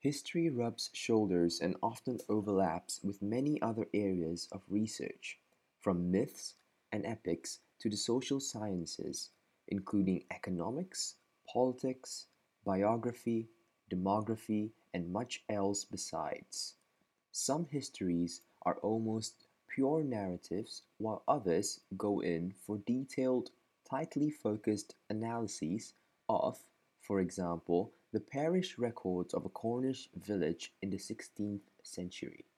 History rubs shoulders and often overlaps with many other areas of research, from myths and epics to the social sciences, including economics, politics, biography, demography, and much else besides. Some histories are almost pure narratives, while others go in for detailed, tightly focused analyses of, for example, the parish records of a Cornish village in the 16th century.